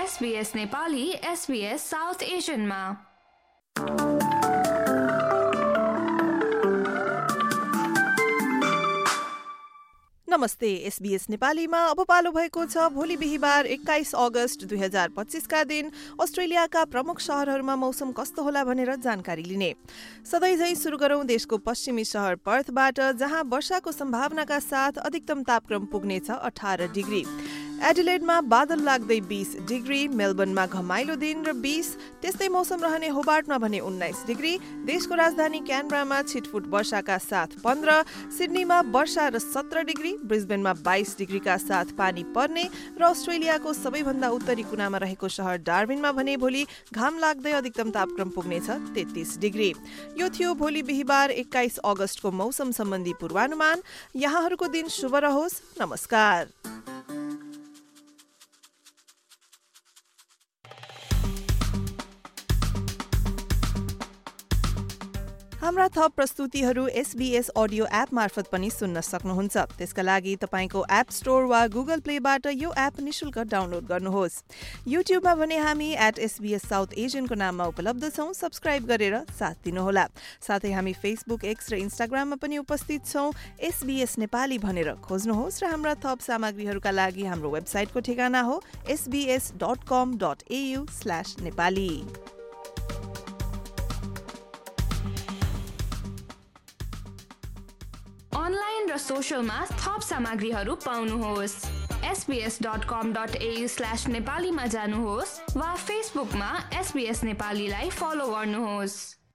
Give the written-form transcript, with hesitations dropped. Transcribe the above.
SBS Nepali SBS south एसियनमा। नमस्ते। SBS नेपालीमा अब पालो भएको छ भोलि बिहीबार 21 अगस्त 2025 का दिन अस्ट्रेलियाका प्रमुख शहरहरूमा मौसम कस्तो होला भनेर जानकारी लिने। सधैँझै सुरु गरौं देशको पश्चिमी शहर पर्थबाट, जहाँ वर्षाको सम्भावनाका साथ अधिकतम तापक्रम पुग्नेछ 18 डिग्री। एडिलेडमा बादल लाग्दै 20 डिग्री, मेलबर्नमा घमाइलो दिन र 20, त्यस्तै मौसम रहने होबार्टमा भने 19 डिग्री, देशको राजधानी क्यानबरामा छिटफुट वर्षाका साथ 15, सिडनीमा वर्षा र 17 डिग्री, ब्रिस्बेनमा 22 डिग्रीका साथ पानी पर्ने र अस्ट्रेलियाको सबैभन्दा उत्तरी कुनामा रहेको शहर डार्विनमा भने भोलि घाम लाग्दै अधिकतम तापक्रम पुग्नेछ 33 डिग्री। यो थियो भोलि बिहीबार 21 अगस्तको मौसम सम्बन्धी पूर्वानुमान। यहाँहरूको दिन शुभ रहोस्। नमस्कार। हाम्रा थप प्रस्तुतिहरू SBS अडियो एप मार्फत पनि सुन्न सक्नुहुन्छ। त्यसका लागि तपाईको एप स्टोर वा गुगल प्लेबाट यो एप निशुल्क डाउनलोड गर्नुहोस्। युट्युबमा भने हामी @SBS साउथ एसियनको नाममा उपलब्ध छौं। सब्स्क्राइब गरेर साथ दिनुहोला। साथै हामी फेसबुक, एक्स र इन्स्टाग्राममा पनि उपस्थित छौं। SBS नेपाली भनेर खोज्नुहोस् र हाम्रा थप सामग्रीहरूका लागि हाम्रो वेबसाइटको ठेगाना हो sbs.com.au/nepali। अनलाइन र सोशलमा थप सामग्रीहरू पाउनुहोस्। sbs.com.au/नेपालीमा जानुहोस् वा फेसबुकमा SBS नेपालीलाई फलो गर्नुहोस्।